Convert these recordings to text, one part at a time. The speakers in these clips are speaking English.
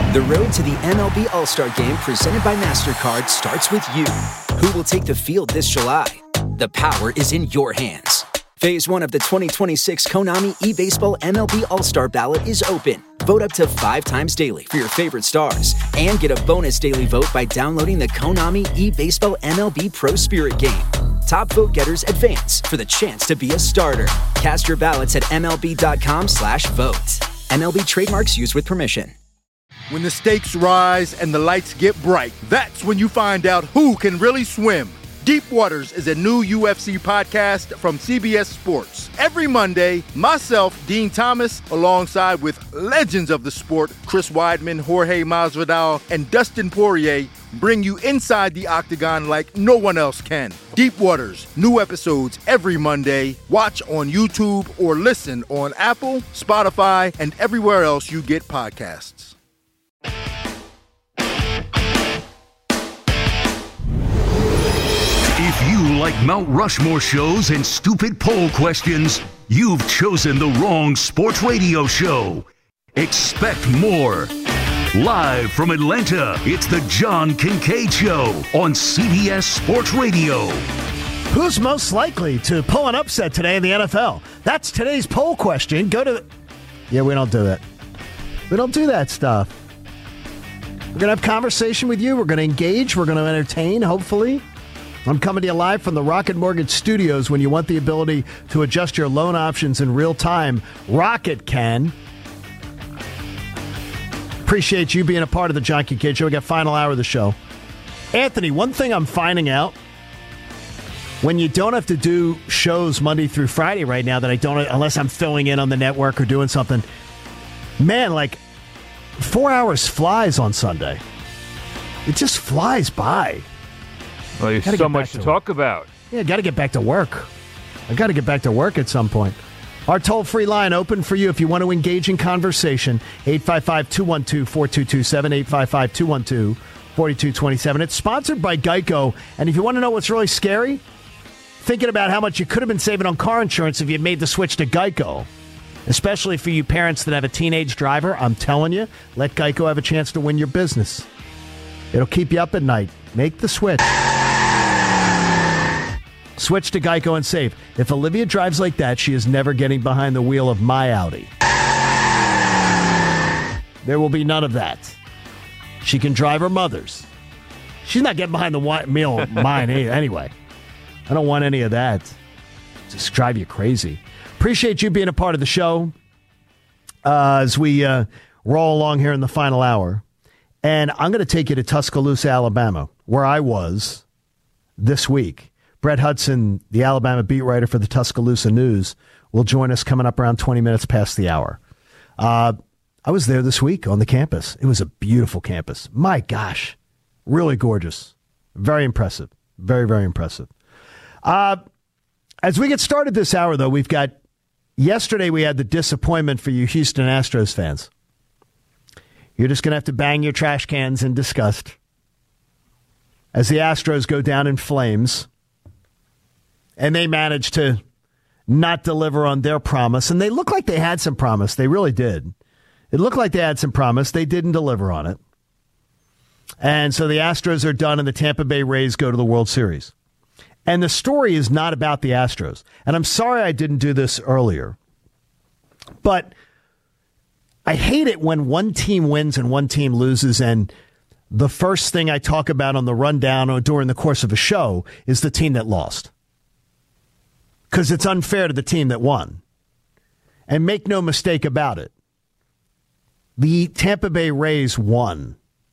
The road to the MLB All-Star Game presented by MasterCard starts with you. Who will take the field this July? The power is in your hands. Phase 1 of the 2026 Konami eBaseball MLB All-Star Ballot is open. Vote up to 5 times daily for your favorite stars and get a bonus daily vote by downloading the Konami eBaseball MLB Pro Spirit game. Top vote getters advance for the chance to be a starter. Cast your ballots at MLB.com/vote. MLB trademarks used with permission. When the stakes rise and the lights get bright, that's when you find out who can really swim. Deep Waters is a new UFC podcast from CBS Sports. Every Monday, myself, Dean Thomas, alongside with legends of the sport, Chris Weidman, Jorge Masvidal, and Dustin Poirier, bring you inside the octagon like no one else can. Deep Waters, new episodes every Monday. Watch on YouTube or listen on Apple, Spotify, and everywhere else you get podcasts. If you like Mount Rushmore shows and stupid poll questions, you've chosen the wrong sports radio show. Expect more. Live from Atlanta, it's the John Kincaid Show on CBS Sports Radio. Who's most likely to pull an upset today in the NFL? That's today's poll question. Yeah, we don't do that. We don't do that stuff. We're going to have conversation with you. We're going to engage. We're going to entertain, hopefully. I'm coming to you live from the Rocket Mortgage Studios. When you want the ability to adjust your loan options in real time, Rocket can. Appreciate you being a part of the John Kincaid Show. We got final hour of the show. Anthony, one thing I'm finding out, when you don't have to do shows Monday through Friday right now, that I don't, unless I'm filling in on the network or doing something, man, like 4 hours flies on Sunday. It just flies by. Well, there's so much to talk about. Yeah, got to get back to work. I got to get back to work at some point. Our toll-free line open for you if you want to engage in conversation. 855-212-4227, 855-212-4227. It's sponsored by Geico. And if you want to know what's really scary, thinking about how much you could have been saving on car insurance if you made the switch to Geico. Especially for you parents that have a teenage driver, I'm telling you, let Geico have a chance to win your business. It'll keep you up at night. Make the switch. Switch to Geico and save. If Olivia drives like that, she is never getting behind the wheel of my Audi. There will be none of that. She can drive her mother's. She's not getting behind the wheel of mine anyway. I don't want any of that. Just drive you crazy. Appreciate you being a part of the show as we roll along here in the final hour. And I'm going to take you to Tuscaloosa, Alabama, where I was this week. Brett Hudson, the Alabama beat writer for the Tuscaloosa News, will join us coming up around 20 minutes past the hour. I was there this week on the campus. It was a beautiful campus. My gosh, really gorgeous. Very impressive. Very, very impressive. As we get started this hour, though, yesterday we had the disappointment for you Houston Astros fans. You're just going to have to bang your trash cans in disgust as the Astros go down in flames. And they managed to not deliver on their promise. And they looked like they had some promise. They really did. It looked like they had some promise. They didn't deliver on it. And so the Astros are done and the Tampa Bay Rays go to the World Series. And the story is not about the Astros. And I'm sorry I didn't do this earlier. But I hate it when one team wins and one team loses, and the first thing I talk about on the rundown or during the course of a show is the team that lost. Because it's unfair to the team that won. And make no mistake about it, the Tampa Bay Rays won.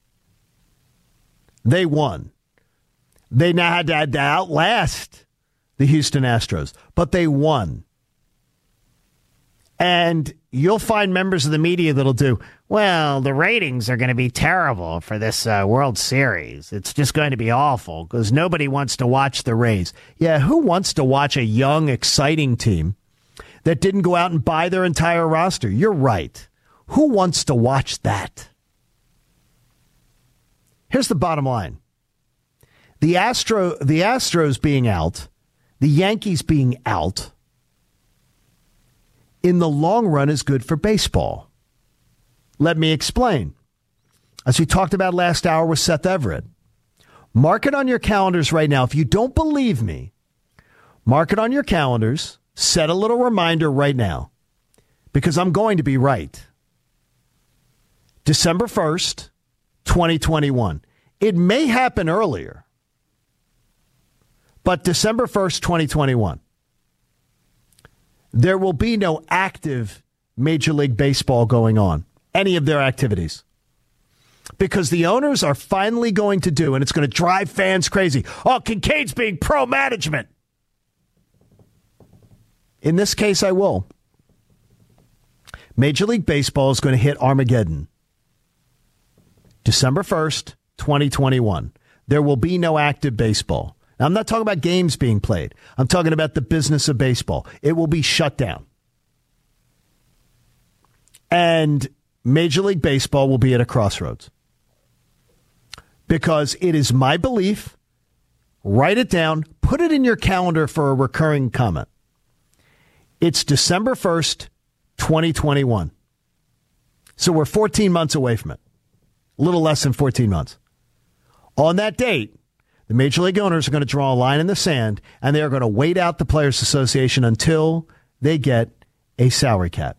They won. They now had to outlast the Houston Astros, but they won. And you'll find members of the media that'll do, well, the ratings are going to be terrible for this World Series. It's just going to be awful because nobody wants to watch the Rays. Yeah, who wants to watch a young, exciting team that didn't go out and buy their entire roster? You're right. Who wants to watch that? Here's the bottom line. The Astros being out, the Yankees being out, in the long run is good for baseball. Let me explain. as we talked about last hour with Seth Everett. Mark it on your calendars right now. If you don't believe me, mark it on your calendars. Set a little reminder right now, because I'm going to be right. December 1st, 2021. It may happen earlier, but December 1st, 2021. There will be no active Major League Baseball going on, any of their activities. Because the owners are finally going to do, and it's going to drive fans crazy. Oh, Kincaid's being pro-management. In this case, I will. Major League Baseball is going to hit Armageddon. December 1st, 2021. There will be no active baseball. Now, I'm not talking about games being played. I'm talking about the business of baseball. It will be shut down. And Major League Baseball will be at a crossroads. Because it is my belief, write it down, put it in your calendar for a recurring comment. It's December 1st, 2021. So we're 14 months away from it. A little less than 14 months. On that date, the Major League owners are going to draw a line in the sand, and they are going to wait out the Players Association until they get a salary cap.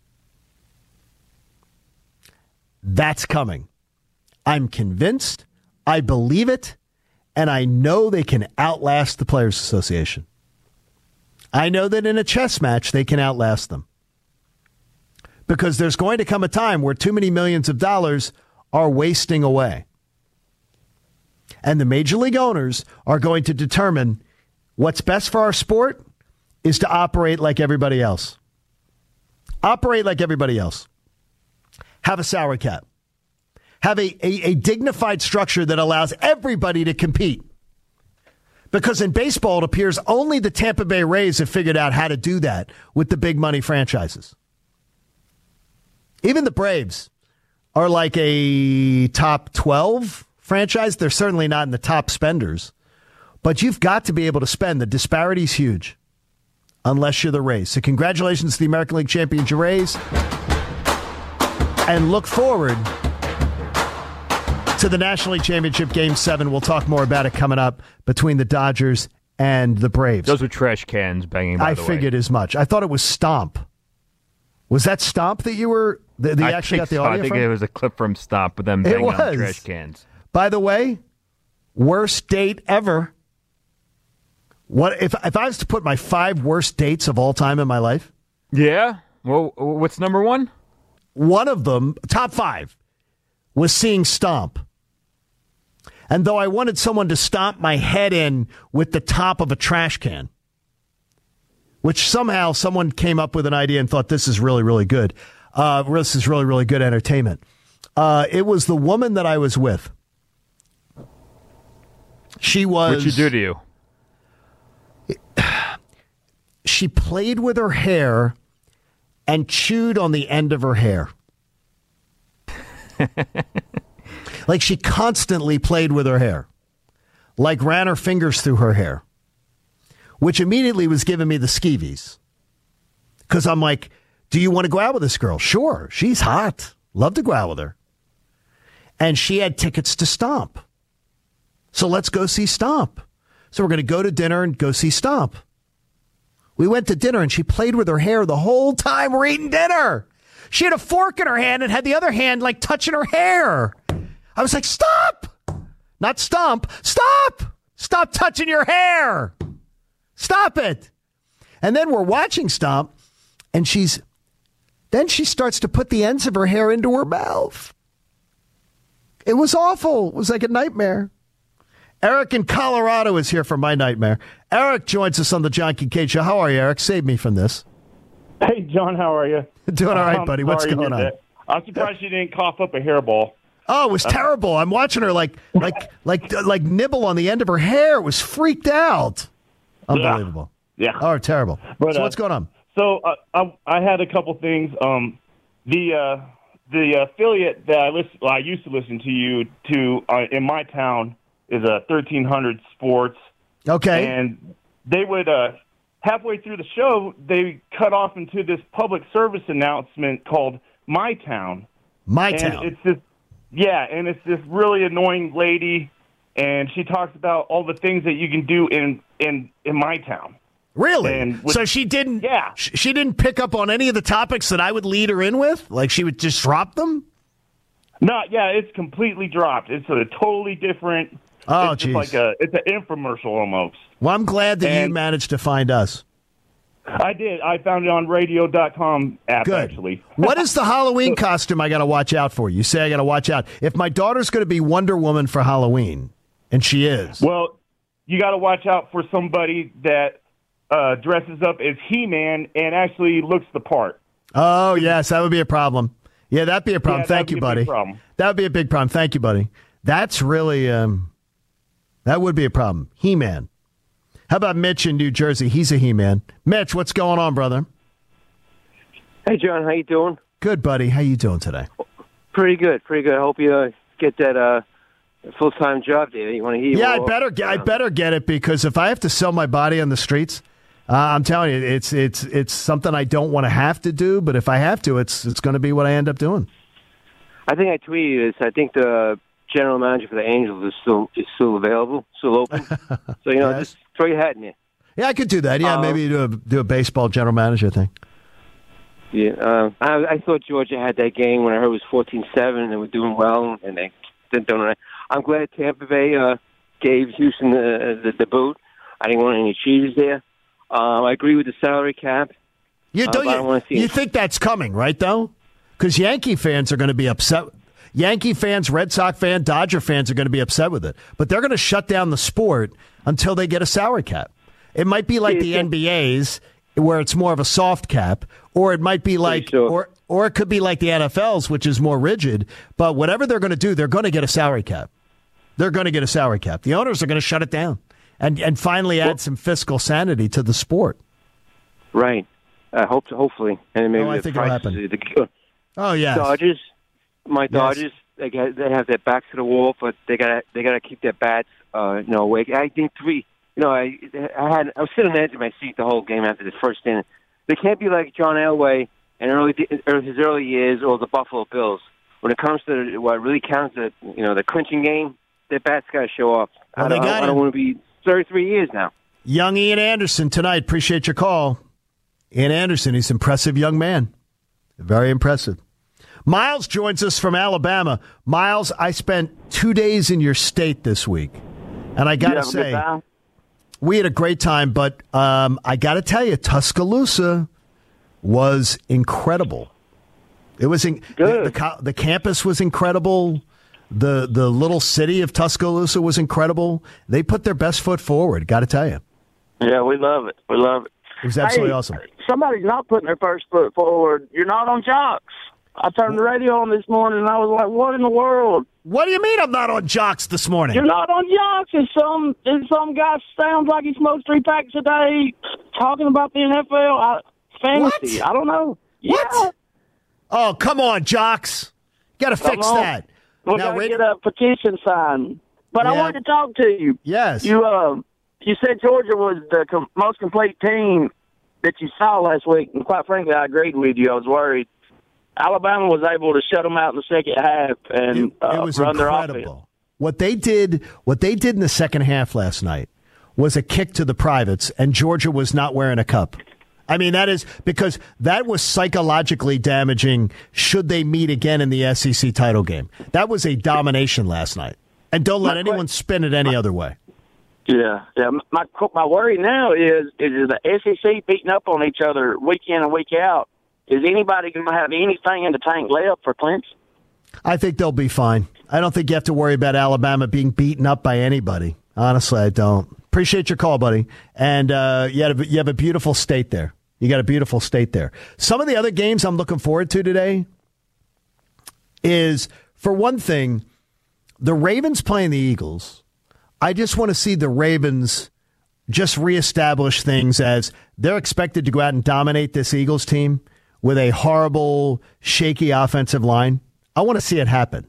That's coming. I'm convinced. I believe it, and I know they can outlast the Players Association. I know that in a chess match, they can outlast them. Because there's going to come a time where too many millions of dollars are wasting away. And the Major League owners are going to determine what's best for our sport is to operate like everybody else. Operate like everybody else. Have a salary cap. Have a dignified structure that allows everybody to compete. Because in baseball, it appears only the Tampa Bay Rays have figured out how to do that with the big money franchises. Even the Braves are like a top 12 franchise. They're certainly not in the top spenders. But you've got to be able to spend. The disparity's huge. Unless you're the Rays. So congratulations to the American League champions Rays. And look forward to the National League Championship Game 7. We'll talk more about it coming up between the Dodgers and the Braves. Those were trash cans banging, by the way. I figured as much. I thought it was Stomp. Was that Stomp that you were... That you actually got the audio I think from? it was a clip from Stomp with them banging on the trash cans. By the way, worst date ever. What if I was to put my 5 worst dates of all time in my life? Yeah? Well, what's number 1? One of them, top 5, was seeing Stomp. And though I wanted someone to stomp my head in with the top of a trash can, which somehow someone came up with an idea and thought this is really, really good. This is really, really good entertainment. It was the woman that I was with. She was... What'd she do to you? She played with her hair and chewed on the end of her hair. Like she constantly played with her hair. Like ran her fingers through her hair. Which immediately was giving me the skeevies. Because I'm like, do you want to go out with this girl? Sure, she's hot. Love to go out with her. And she had tickets to Stomp. So let's go see Stomp. So we're going to go to dinner and go see Stomp. We went to dinner and she played with her hair the whole time we're eating dinner. She had a fork in her hand and had the other hand like touching her hair. I was like, stop! Not stomp. Stop! Stop touching your hair. Stop it. And then we're watching Stomp and then she starts to put the ends of her hair into her mouth. It was awful. It was like a nightmare. Eric in Colorado is here for my nightmare. Eric joins us on the John Kincaid Show. How are you, Eric? Save me from this. Hey, John, how are you? Doing all right, buddy. What's going on? I'm surprised you didn't cough up a hairball. Oh, it was terrible. I'm watching her like nibble on the end of her hair. It was freaked out. Unbelievable. Yeah. Oh, terrible. But, so what's going on? So I had a couple things. The affiliate that I used to listen to you in my town is 1300 Sports. Okay. And they would halfway through the show, they cut off into this public service announcement called My Town. My and Town. It's this, Yeah, and it's this really annoying lady, and she talks about all the things that you can do in my town. Really? So she didn't. Yeah. She didn't pick up on any of the topics that I would lead her in with. Like she would just drop them. No, yeah, it's completely dropped. It's a totally different. Oh, geez. It's an infomercial almost. Well, I'm glad that you managed to find us. I did. I found it on radio.com app, Good. actually. What is the Halloween costume I got to watch out for? You say I got to watch out. If my daughter's going to be Wonder Woman for Halloween, and she is. Well, you got to watch out for somebody that dresses up as He-Man and actually looks the part. Oh, yes, that would be a problem. Yeah, that'd be a problem. Thank you, buddy. That would be a big problem. Thank you, buddy. That's really, that would be a problem. He-Man. How about Mitch in New Jersey? He's a He-Man. Mitch, what's going on, brother? Hey, John, how you doing? Good, buddy. How you doing today? Pretty good. I hope you get that full-time job there. You want to hear? Yeah, I better get it, because if I have to sell my body on the streets, I'm telling you, it's something I don't want to have to do. But if I have to, it's going to be what I end up doing. I think I tweeted this. I think the general manager for the Angels is still available, still open. So Yes. Just throw your hat in there. Yeah, I could do that. Yeah, maybe do a baseball general manager thing. Yeah, I thought Georgia had that game when I heard it was 14-7 and they were doing well, and they didn't do it. I'm glad Tampa Bay gave Houston the boot. I didn't want any cheaters there. I agree with the salary cap. You think that's coming, right, though? Because Yankee fans are going to be upset. Yankee fans, Red Sox fans, Dodger fans are going to be upset with it. But they're going to shut down the sport until they get a salary cap. It might be like the NBA's, where it's more of a soft cap, or it might be like, or it could be like the NFL's, which is more rigid. But whatever they're going to do, they're going to get a salary cap. They're going to get a salary cap. The owners are going to shut it down and finally add some fiscal sanity to the sport. Right. Hopefully, and maybe I think it'll happen. Oh yeah. Dodgers. My Dodgers, they have their backs to the wall, but they gotta keep their bats awake. I think three. I was sitting on the edge of my seat the whole game after the first inning. They can't be like John Elway in his early years or the Buffalo Bills. When it comes to what really counts, the clinching game, their bats got to show up. Well, I don't want to be 33 years now. Young Ian Anderson tonight. Appreciate your call. Ian Anderson, he's an impressive young man. Very impressive. Miles joins us from Alabama. Miles, I spent 2 days in your state this week, and I got to say, we had a great time, but I got to tell you, Tuscaloosa was incredible. It was good. The campus was incredible. The little city of Tuscaloosa was incredible. They put their best foot forward, got to tell you. Yeah, we love it. We love it. It was absolutely awesome. Somebody's not putting their first foot forward. You're not on Jocks. I turned the radio on this morning, and I was like, what in the world? What do you mean I'm not on Jocks this morning? You're not on Jocks. And some guy sounds like he smokes 3 packs a day talking about the NFL. Fantasy. What? I don't know. What? Yeah. Oh, come on, Jocks. Got to fix that. We're going to get a petition signed. But I wanted to talk to you. Yes. You said Georgia was the most complete team that you saw last week, and quite frankly, I agreed with you. I was worried. Alabama was able to shut them out in the second half and it was run their incredible. offense. What they did in the second half last night was a kick to the privates, and Georgia was not wearing a cup. I mean, that is because that was psychologically damaging should they meet again in the SEC title game. That was a domination last night. And don't let anyone spin it any other way. Yeah. My worry now is the SEC beating up on each other week in and week out. Is anybody going to have anything in the tank left for Clemson? I think they'll be fine. I don't think you have to worry about Alabama being beaten up by anybody. Honestly, I don't. Appreciate your call, buddy. And you have a beautiful state there. You got a beautiful state there. Some of the other games I'm looking forward to today is, for one thing, the Ravens playing the Eagles. I just want to see the Ravens just reestablish things as they're expected to go out and dominate this Eagles team with a horrible, shaky offensive line. I want to see it happen.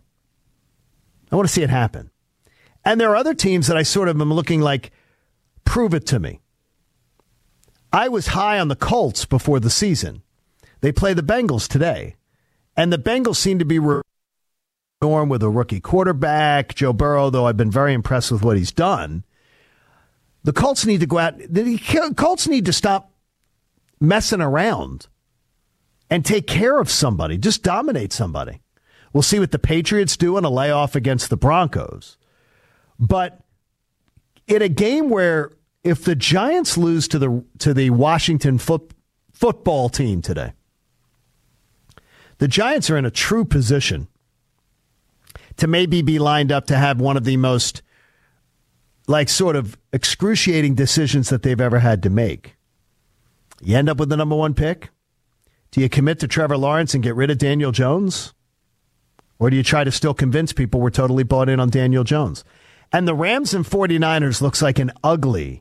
And there are other teams that I sort of am looking like, prove it to me. I was high on the Colts before the season. They play the Bengals today. And the Bengals seem to be Norm with a rookie quarterback. Joe Burrow, though I've been very impressed with what he's done. The Colts need to go out. The Colts need to stop messing around and take care of somebody. Just dominate somebody. We'll see what the Patriots do in a layoff against the Broncos. But in a game where if the Giants lose to the Washington football team today, the Giants are in a true position to maybe be lined up to have one of the most sort of excruciating decisions that they've ever had to make. You end up with the number 1 pick. Do you commit to Trevor Lawrence and get rid of Daniel Jones? Or do you try to still convince people we're totally bought in on Daniel Jones? And the Rams and 49ers looks like an ugly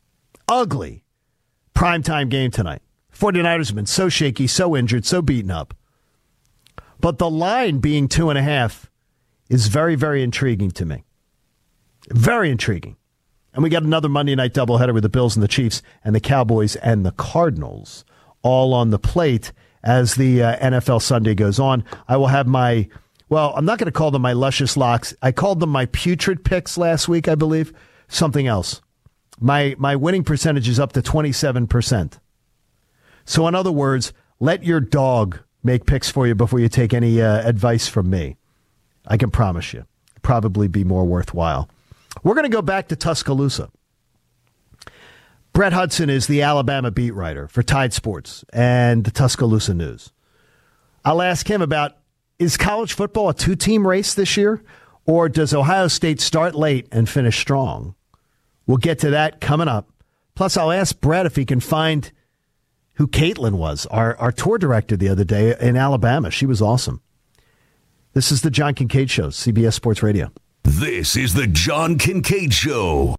primetime game tonight. 49ers have been so shaky, so injured, so beaten up. But the line being 2.5 is very, very intriguing to me. Very intriguing. And we got another Monday night doubleheader with the Bills and the Chiefs and the Cowboys and the Cardinals all on the plate as the NFL Sunday goes on. I will have I'm not going to call them my luscious locks. I called them my putrid picks last week, I believe. Something else. My winning percentage is up to 27%. So in other words, let your dog make picks for you before you take any advice from me. I can promise you. Probably be more worthwhile. We're going to go back to Tuscaloosa. Brett Hudson is the Alabama beat writer for Tide Sports and the Tuscaloosa News. I'll ask him about, is college football a 2-team race this year, or does Ohio State start late and finish strong? We'll get to that coming up. Plus, I'll ask Brett if he can find who Caitlin was, our tour director the other day in Alabama. She was awesome. This is the John Kincaid Show, CBS Sports Radio. This is the John Kincaid Show.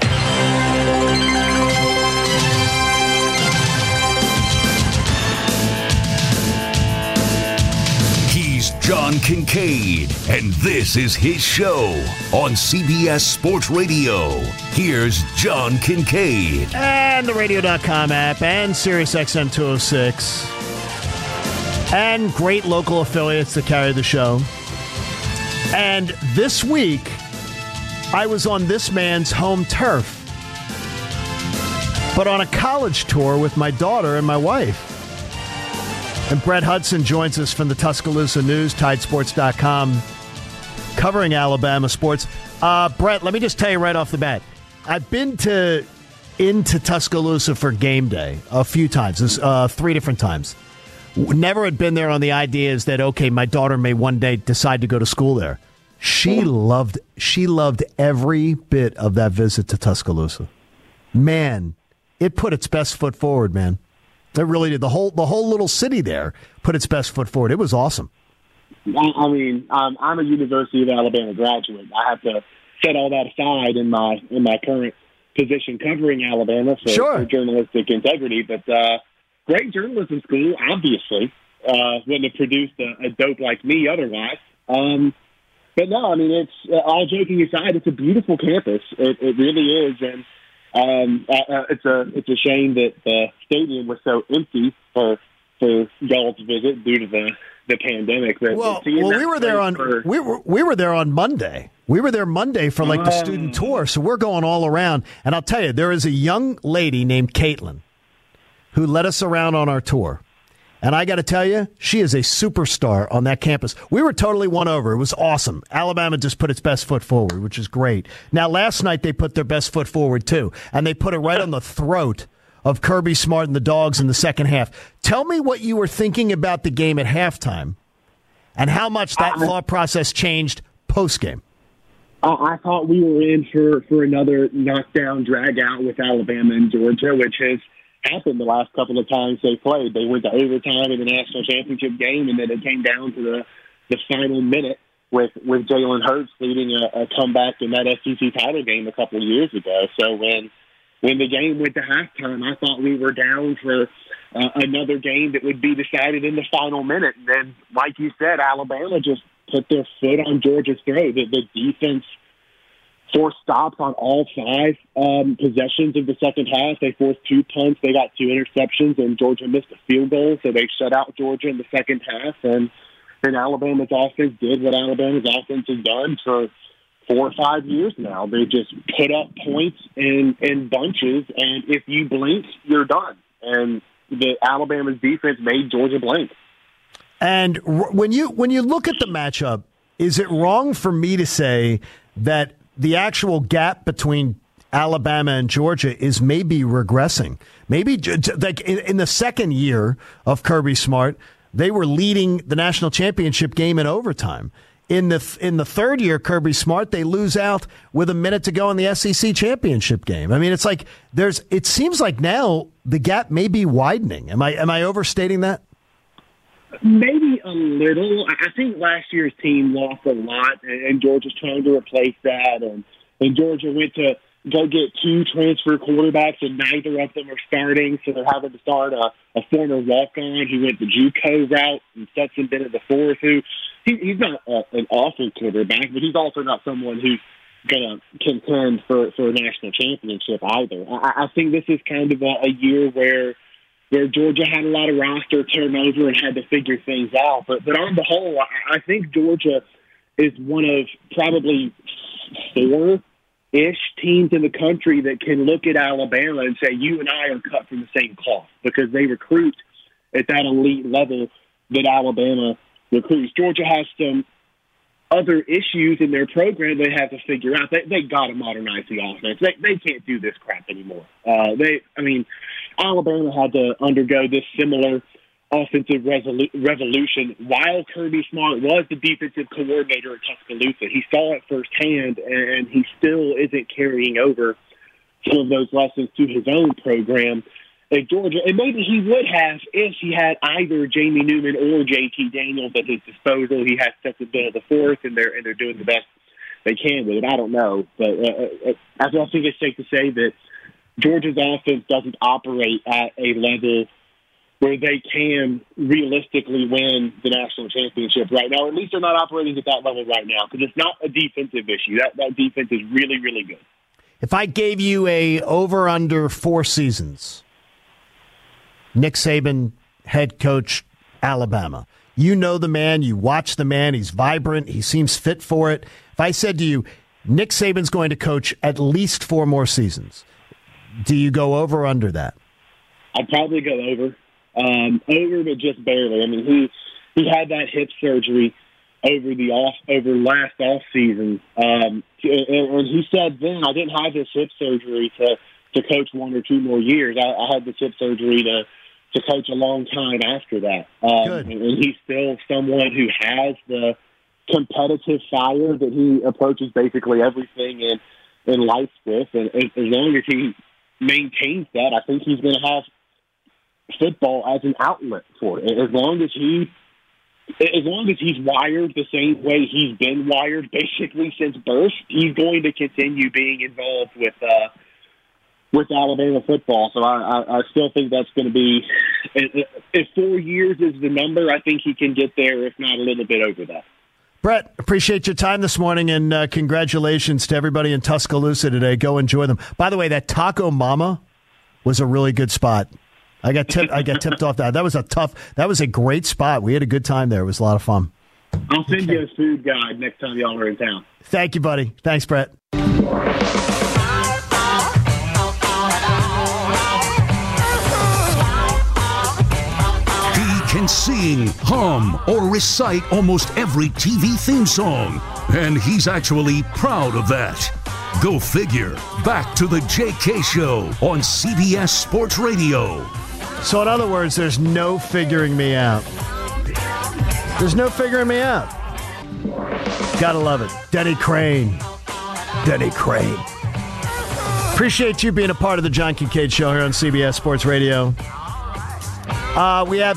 He's John Kincaid, and this is his show on CBS Sports Radio. Here's John Kincaid. And the Radio.com app and SiriusXM 206. And great local affiliates that carry the show. And this week, I was on this man's home turf, but on a college tour with my daughter and my wife. And Brett Hudson joins us from the Tuscaloosa News, Tidesports.com, covering Alabama sports. Brett, let me just tell you right off the bat, I've been into Tuscaloosa for game day a few times, 3 different times. Never had been there on the ideas that, okay, my daughter may one day decide to go to school there. She loved every bit of that visit to Tuscaloosa. Man, it put its best foot forward, man. It really did. The whole little city there put its best foot forward. It was awesome. I mean, I'm a University of Alabama graduate. I have to set all that aside in my current position covering Alabama for journalistic integrity, but great journalism school, obviously. Wouldn't have produced a dope like me otherwise. But no, I mean, it's all joking aside, it's a beautiful campus. It really is, and it's a shame that the stadium was so empty for y'all to visit due to the pandemic. But we were there on Monday. We were there Monday for the student tour, so we're going all around. And I'll tell you, there is a young lady named Caitlin who led us around on our tour. And I got to tell you, she is a superstar on that campus. We were totally won over. It was awesome. Alabama just put its best foot forward, which is great. Now, last night they put their best foot forward, too. And they put it right on the throat of Kirby Smart and the Dogs in the second half. Tell me what you were thinking about the game at halftime and how much that thought process changed post-game. I thought we were in for another knockdown, drag-out with Alabama and Georgia, which has happened the last couple of times they played. They went to overtime in the national championship game, and then it came down to the final minute with Jalen Hurts leading a comeback in that SEC title game a couple of years ago. So when the game went to halftime, I thought we were down for another game that would be decided in the final minute. And then, like you said, Alabama just put their foot on Georgia's throat. The defense forced stops on all 5 possessions of the second half. They forced 2 punts. They got 2 interceptions, and Georgia missed a field goal, so they shut out Georgia in the second half. And And Alabama's offense did what Alabama's offense has done for 4 or 5 years now. They just put up points in bunches, and if you blink, you're done. And the Alabama's defense made Georgia blink. And when you look at the matchup, is it wrong for me to say that the actual gap between Alabama and Georgia is maybe regressing? Maybe like in the second year of Kirby Smart, they were leading the national championship game in overtime. In the third year, Kirby Smart, they lose out with a minute to go in the SEC championship game. I mean, it's like it seems like now the gap may be widening. Am I overstating that? Maybe a little. I think last year's team lost a lot, and Georgia's trying to replace that. And Georgia went to go get 2 transfer quarterbacks, and neither of them are starting, so they're having to start a former walk-on who went the JUCO route, and Stetson Bennett the fourth, who he's not an awful quarterback, but he's also not someone who's going to contend for a national championship either. I think this is kind of a year where Georgia had a lot of roster turnover and had to figure things out. But on the whole, I think Georgia is one of probably 4-ish teams in the country that can look at Alabama and say, you and I are cut from the same cloth, because they recruit at that elite level that Alabama recruits. Georgia has some other issues in their program they have to figure out. They got to modernize the offense. They can't do this crap anymore. Alabama had to undergo this similar offensive revolution while Kirby Smart was the defensive coordinator at Tuscaloosa. He saw it firsthand, and he still isn't carrying over some of those lessons to his own program at Georgia. And maybe he would have if he had either Jamie Newman or JT Daniels at his disposal. He has Stetson Bennett the fourth, and they're doing the best they can with it. I don't know, but I think it's safe to say that Georgia's offense doesn't operate at a level where they can realistically win the national championship right now. Or at least they're not operating at that level right now, because it's not a defensive issue. That defense is really, really good. If I gave you a over-under 4 seasons, Nick Saban, head coach, Alabama. You know the man. You watch the man. He's vibrant. He seems fit for it. If I said to you, Nick Saban's going to coach at least 4 more seasons, do you go over or under that? I'd probably go over. Over, but just barely. I mean, he had that hip surgery over last off season, and he said then, I didn't have this hip surgery to coach 1 or 2 more years. I had this hip surgery to coach a long time after that. And he's still someone who has the competitive fire that he approaches basically everything in life with, and as long as he maintains that, I think he's going to have football as an outlet for it. As long as he's wired the same way he's been wired basically since birth, he's going to continue being involved with Alabama football. So I still think that's going to be, if 4 years is the number, I think he can get there, if not a little bit over that. Brett, appreciate your time this morning, and congratulations to everybody in Tuscaloosa today. Go enjoy them. By the way, that Taco Mama was a really good spot. I got tipped off that. That was a great spot. We had a good time there. It was a lot of fun. I'll send you a food guide next time y'all are in town. Thank you, buddy. Thanks, Brett. Can sing, hum, or recite almost every TV theme song. And he's actually proud of that. Go figure. Back to the JK Show on CBS Sports Radio. So in other words, there's no figuring me out. There's no figuring me out. Gotta love it. Denny Crane. Denny Crane. Appreciate you being a part of the John Kincaid Show here on CBS Sports Radio. We have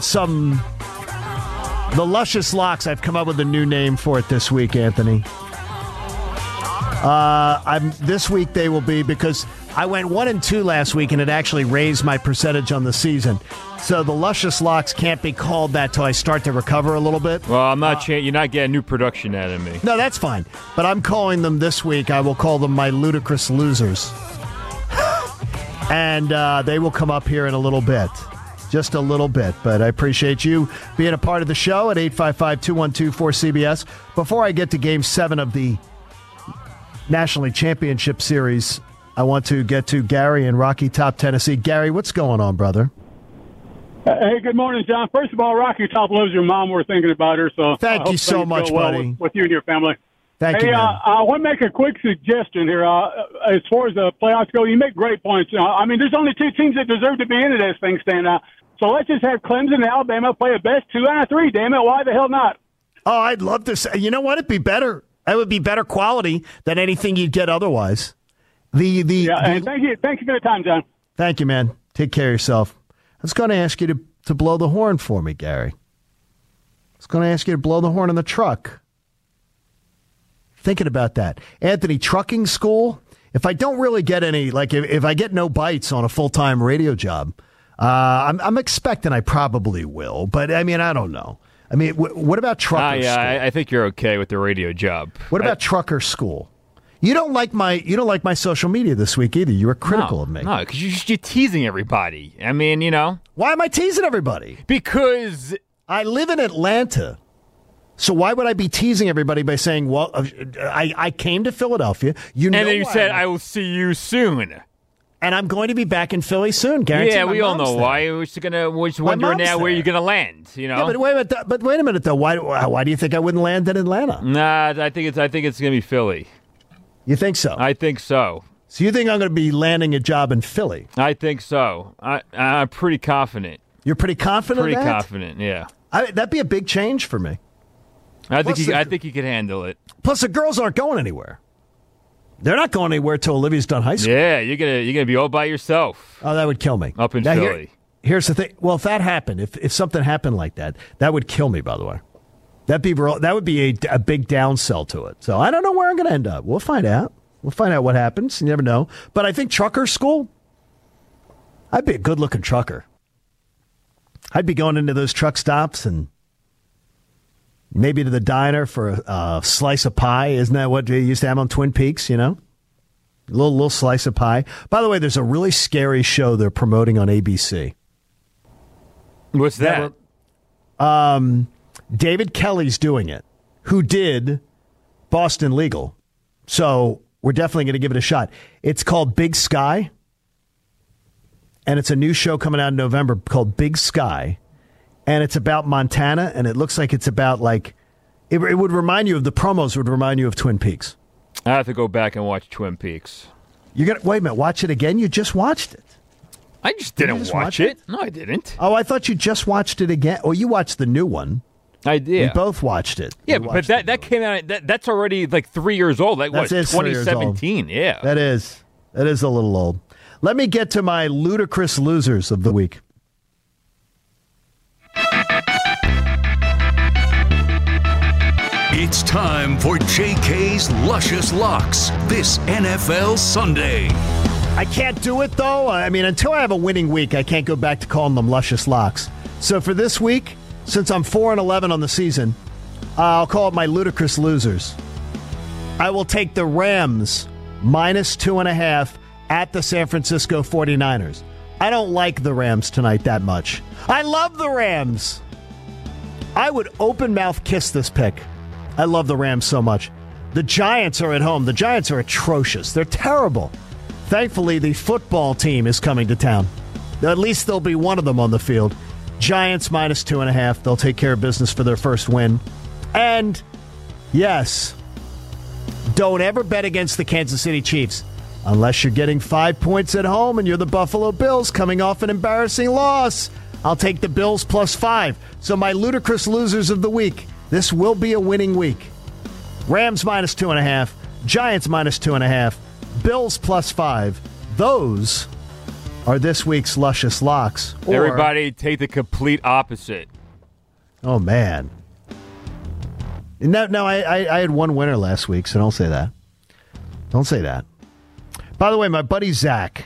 the Luscious Locks. I've come up with a new name for it this week, Anthony. This week they will be, because I went 1-2 last week and it actually raised my percentage on the season. So the Luscious Locks can't be called that till I start to recover a little bit. Well, I'm not. You're not getting new production out of me. No, that's fine. But I'm calling them this week. I will call them my Ludicrous Losers, and they will come up here in a little bit. Just a little bit, but I appreciate you being a part of the show at 855-212-4CBS. Before I get to Game 7 of the National League Championship Series, I want to get to Gary in Rocky Top, Tennessee. Gary, what's going on, brother? Hey, good morning, John. First of all, Rocky Top loves your mom. We're thinking about her, so thank you so much, buddy. With you and your family. Thank you, man. I want to make a quick suggestion here. As far as the playoffs go, you make great points. I mean, there's only two teams that deserve to be in it as things stand now. So let's just have Clemson and Alabama play a best 2 out of 3. Damn it, why the hell not? Oh, I'd love to say. You know what? It'd be better. It would be better quality than anything you'd get otherwise. And thank you for the time, John. Thank you, man. Take care of yourself. I was going to ask you to blow the horn for me, Gary. I was going to ask you to blow the horn in the truck. Thinking about that. Anthony, trucking school, if I don't really get any, like if I get no bites on a full-time radio job, I'm expecting I probably will. But, I mean, I don't know. I mean, what about trucker school? I think you're okay with the radio job. What about trucker school? You don't like my social media this week either. You were critical of me. No, because you're teasing everybody. I mean, you know. Why am I teasing everybody? Because I live in Atlanta. So why would I be teasing everybody by saying, well, I came to Philadelphia. And then you said, I will see you soon. And I'm going to be back in Philly soon, guaranteed. Yeah, we all know why. We're just wondering now where you're going to land, you know? Yeah, but wait a minute, though. Why do you think I wouldn't land in Atlanta? Nah, I think it's going to be Philly. You think so? I think so. So you think I'm going to be landing a job in Philly? I think so. I'm pretty confident. You're pretty confident? Pretty confident, yeah. That'd be a big change for me. I think you could handle it. Plus, the girls aren't going anywhere. They're not going anywhere till Olivia's done high school. Yeah, you're gonna be all by yourself. Oh, that would kill me. Up in Philly. Here's the thing. Well, if that happened, if something happened like that, that would kill me. By the way, that would be a big downsell to it. So I don't know where I'm going to end up. We'll find out. We'll find out what happens. You never know. But I think trucker school, I'd be a good-looking trucker. I'd be going into those truck stops and maybe to the diner for a slice of pie. Isn't that what they used to have on Twin Peaks, you know? A little slice of pie. By the way, there's a really scary show they're promoting on ABC. What's that? David Kelly's doing it, who did Boston Legal. So we're definitely going to give it a shot. It's called Big Sky, and it's a new show coming out in November called Big Sky, and it's about Montana, and it looks like it's about, like, it would remind you of, the promos would remind you of Twin Peaks. I have to go back and watch Twin Peaks. You're gonna wait a minute, watch it again? You just watched it. I just didn't watch it. No, I didn't. Oh, I thought you just watched it again. Oh, you watched the new one. I did. We both watched it. Yeah, but that came out. That's already like 3 years old. That was 2017. Yeah, that is a little old. Let me get to my ludicrous losers of the week. It's time for JK's Luscious Locks this NFL Sunday. I can't do it, though. I mean, until I have a winning week, I can't go back to calling them Luscious Locks. So for this week, since I'm 4-11 on the season, I'll call it my ludicrous losers. I will take the Rams minus 2.5 at the San Francisco 49ers. I don't like the Rams tonight that much. I love the Rams. I would open mouth kiss this pick. I love the Rams so much. The Giants are at home. The Giants are atrocious. They're terrible. Thankfully, the football team is coming to town. At least there'll be one of them on the field. Giants minus 2.5. They'll take care of business for their first win. And, yes, don't ever bet against the Kansas City Chiefs unless you're getting 5 points at home and you're the Buffalo Bills coming off an embarrassing loss. I'll take the Bills plus 5. So my ludicrous losers of the week. This will be a winning week. Rams minus 2.5. Giants minus 2.5. Bills plus 5. Those are this week's Luscious Locks. Everybody take the complete opposite. Oh, man. No, I had one winner last week, so don't say that. Don't say that. By the way, my buddy Zach.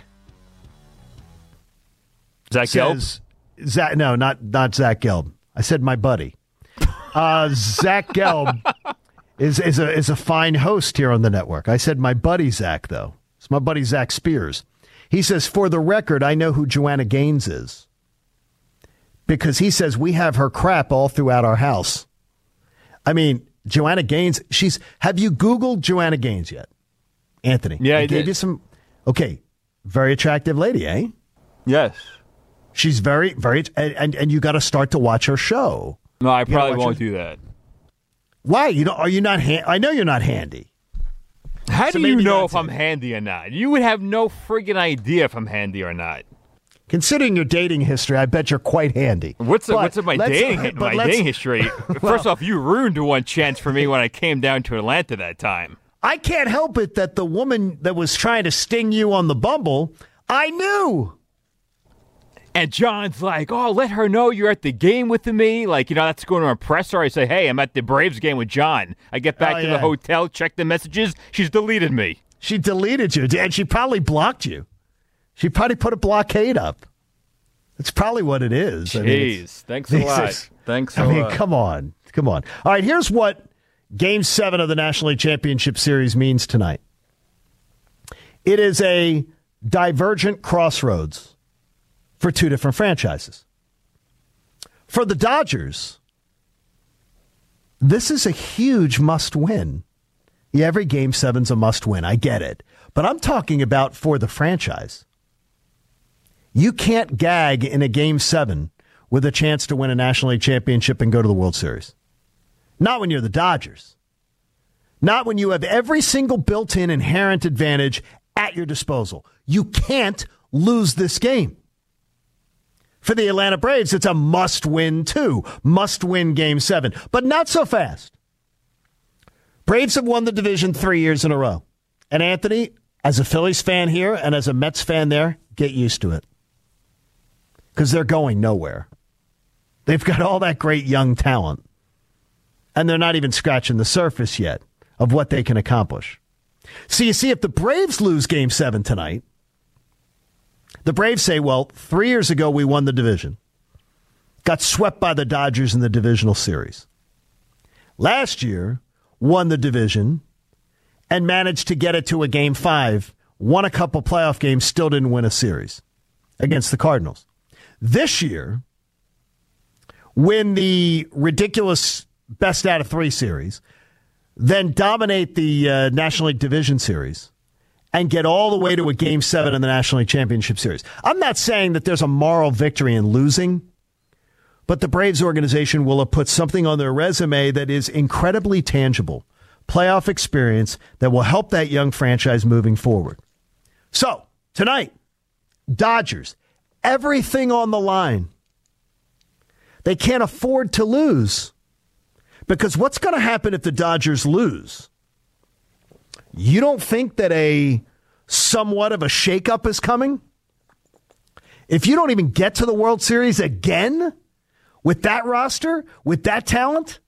Zach Gelb? No, not Zach Gelb. I said my buddy. Zach Gelb is a fine host here on the network. I said my buddy Zach, though. It's my buddy Zach Spears. He says, for the record, I know who Joanna Gaines is. because he says we have her crap all throughout our house. I mean, Joanna Gaines, have you Googled Joanna Gaines yet, Anthony? Yeah, I gave did. You some, okay, very attractive lady, eh? Yes. She's very, very, and you got to start to watch her show. No, I probably won't do that. Why? Are you not? I know you're not handy. How do you know if I'm handy or not? You would have no friggin' idea if I'm handy or not. Considering your dating history, I bet you're quite handy. What's my dating history? First off, you ruined one chance for me when I came down to Atlanta that time. I can't help it that the woman that was trying to sting you on the Bumble, I knew. And John's like, oh, let her know you're at the game with me. Like, that's going to impress her. I say, hey, I'm at the Braves game with John. I get back to the hotel, check the messages. She's deleted me. She deleted you, and she probably blocked you. She probably put a blockade up. That's probably what it is. Jeez, thanks a lot. Thanks a lot. Come on. All right, here's what Game 7 of the National League Championship Series means tonight. It is a divergent crossroads for two different franchises. For the Dodgers, this is a huge must-win. Yeah, every Game 7's a must-win. I get it. But I'm talking about for the franchise. You can't gag in a Game 7 with a chance to win a National League Championship and go to the World Series. Not when you're the Dodgers. Not when you have every single built-in inherent advantage at your disposal. You can't lose this game. For the Atlanta Braves, it's a must-win, too. Must-win Game 7. But not so fast. Braves have won the division 3 years in a row. And Anthony, as a Phillies fan here and as a Mets fan there, get used to it. Because they're going nowhere. They've got all that great young talent. And they're not even scratching the surface yet of what they can accomplish. So you see, if the Braves lose Game 7 tonight, the Braves say, well, 3 years ago we won the division. Got swept by the Dodgers in the divisional series. Last year, won the division and managed to get it to a Game 5. Won a couple playoff games, still didn't win a series against the Cardinals. This year, win the ridiculous best out of 3 series, then dominate the National League Division Series, and get all the way to a Game 7 in the National League Championship Series. I'm not saying that there's a moral victory in losing, but the Braves organization will have put something on their resume that is incredibly tangible. Playoff experience that will help that young franchise moving forward. So, tonight, Dodgers, everything on the line. They can't afford to lose. Because what's going to happen if the Dodgers lose? You don't think that a somewhat of a shakeup is coming? If you don't even get to the World Series again with that roster, with that talent,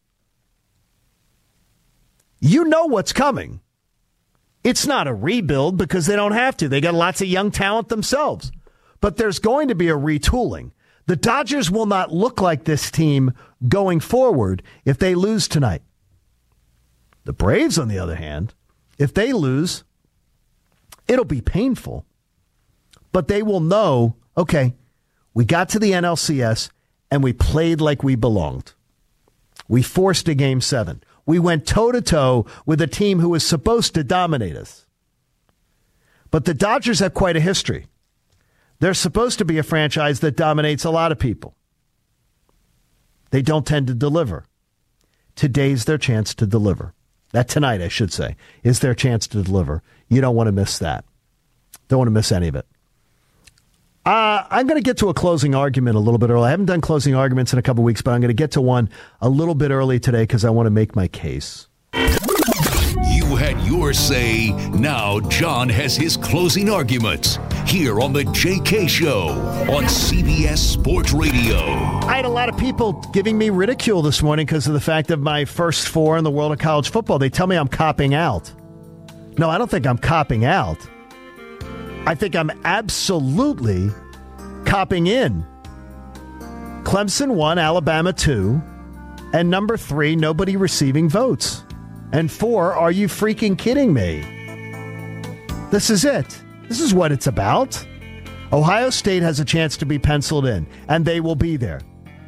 you know what's coming. It's not a rebuild because they don't have to. They got lots of young talent themselves. But there's going to be a retooling. The Dodgers will not look like this team going forward if they lose tonight. The Braves, on the other hand, if they lose, it'll be painful. But they will know, okay, we got to the NLCS and we played like we belonged. We forced a Game 7. We went toe-to-toe with a team who was supposed to dominate us. But the Dodgers have quite a history. They're supposed to be a franchise that dominates a lot of people. They don't tend to deliver. Today's their chance to deliver. That tonight, I should say, is their chance to deliver. You don't want to miss that. Don't want to miss any of it. I'm going to get to a closing argument a little bit early. I haven't done closing arguments in a couple weeks, but I'm going to get to one a little bit early today because I want to make my case. You had your say. Now John has his closing arguments here on the JK Show on CBS Sports Radio. I had a lot of people giving me ridicule this morning because of the fact of my first 4 in the world of college football. They tell me I'm copping out. No, I don't think I'm copping out. I think I'm absolutely copping in. Clemson 1, Alabama 2, and number 3, nobody receiving votes. And 4, are you freaking kidding me? This is it. This is what it's about. Ohio State has a chance to be penciled in, and they will be there.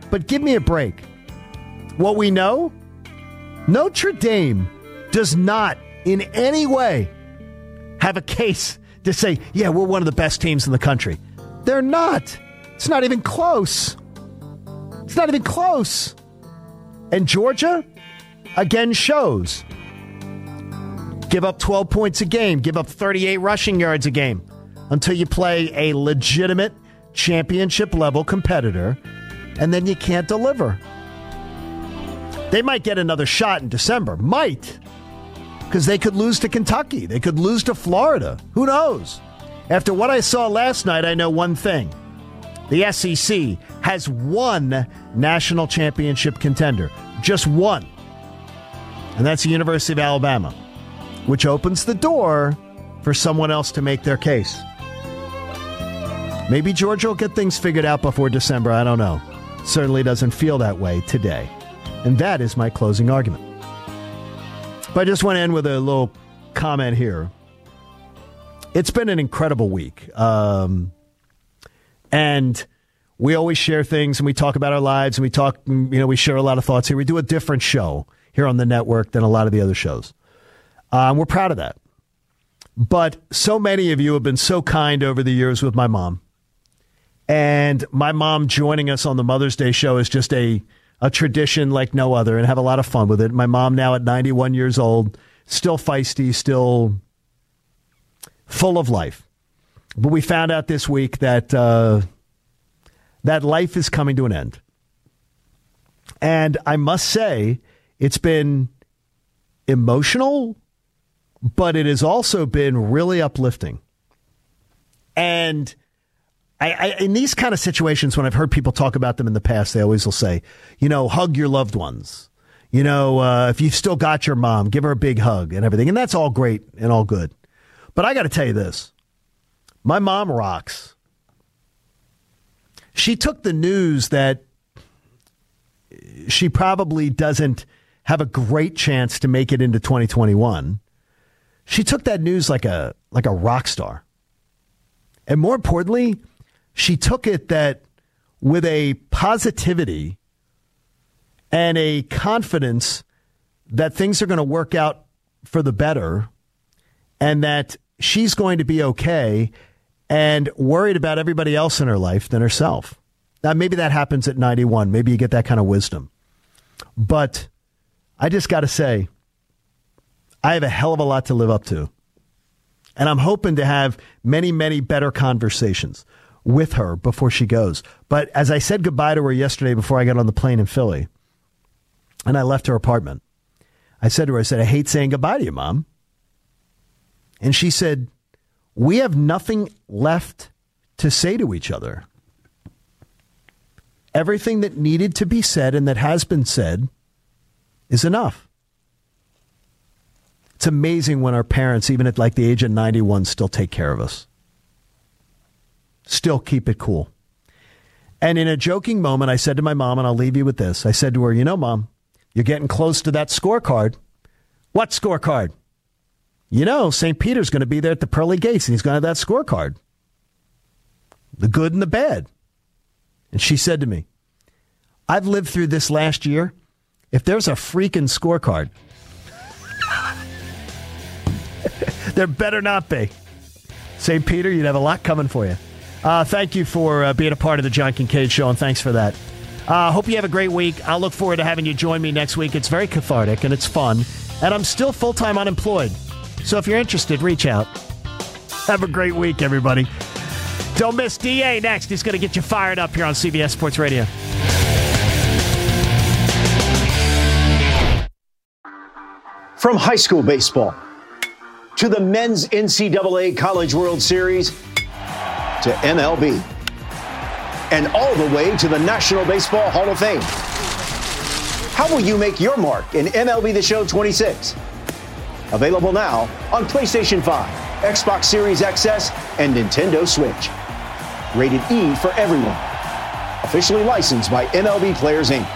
But give me a break. What we know, Notre Dame does not in any way have a case to say, yeah, we're one of the best teams in the country. They're not. It's not even close. It's not even close. And Georgia, again, shows. Give up 12 points a game. Give up 38 rushing yards a game until you play a legitimate championship-level competitor, and then you can't deliver. They might get another shot in December. Might. Because they could lose to Kentucky. They could lose to Florida. Who knows? After what I saw last night, I know one thing. The SEC has one national championship contender. Just one. And that's the University of Alabama, which opens the door for someone else to make their case. Maybe Georgia will get things figured out before December. I don't know. Certainly doesn't feel that way today. And that is my closing argument. But I just want to end with a little comment here. It's been an incredible week. And we always share things and we talk about our lives and we talk, we share a lot of thoughts here. We do a different show here on the network than a lot of the other shows. We're proud of that. But so many of you have been so kind over the years with my mom. And my mom joining us on the Mother's Day show is just a tradition like no other, and have a lot of fun with it. My mom now at 91 years old, still feisty, still full of life. But we found out this week that that life is coming to an end. And I must say, it's been emotional, but it has also been really uplifting. And I in these kind of situations, when I've heard people talk about them in the past, they always will say, hug your loved ones. If you've still got your mom, give her a big hug and everything. And that's all great and all good. But I got to tell you this. My mom rocks. She took the news that she probably doesn't have a great chance to make it into 2021. She took that news like a rock star. And more importantly, she took it that with a positivity and a confidence that things are going to work out for the better and that she's going to be okay and worried about everybody else in her life than herself. Now, maybe that happens at 91. Maybe you get that kind of wisdom. But I just got to say, I have a hell of a lot to live up to. And I'm hoping to have many, many better conversations with her before she goes. But as I said goodbye to her yesterday before I got on the plane in Philly, and I left her apartment, I said to her, I hate saying goodbye to you, Mom. And she said, we have nothing left to say to each other. Everything that needed to be said and that has been said is enough. It's amazing when our parents, even at like the age of 91, still take care of us. Still keep it cool. And in a joking moment, I said to my mom, and I'll leave you with this. I said to her, Mom, you're getting close to that scorecard. What scorecard? St. Peter's going to be there at the pearly gates, and he's going to have that scorecard. The good and the bad. And she said to me, I've lived through this last year. If there's a freaking scorecard, there better not be. St. Peter, you'd have a lot coming for you. Thank you for being a part of the John Kincaid Show, and thanks for that. Hope you have a great week. I'll look forward to having you join me next week. It's very cathartic, and it's fun. And I'm still full-time unemployed. So if you're interested, reach out. Have a great week, everybody. Don't miss DA next. He's going to get you fired up here on CBS Sports Radio. From high school baseball to the men's NCAA College World Series to MLB and all the way to the National Baseball Hall of Fame. How will you make your mark in MLB The Show 26? Available now on PlayStation 5, Xbox Series XS, and Nintendo Switch. Rated E for everyone. Officially licensed by MLB Players, Inc.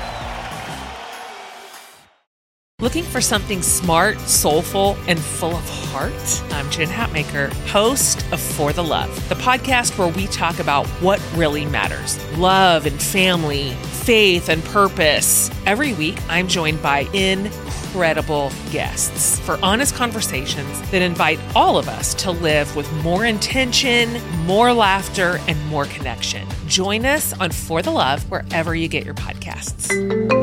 Looking for something smart, soulful, and full of heart? I'm Jen Hatmaker, host of For the Love, the podcast where we talk about what really matters. Love and family, faith and purpose. Every week, I'm joined by incredible guests for honest conversations that invite all of us to live with more intention, more laughter, and more connection. Join us on For the Love wherever you get your podcasts.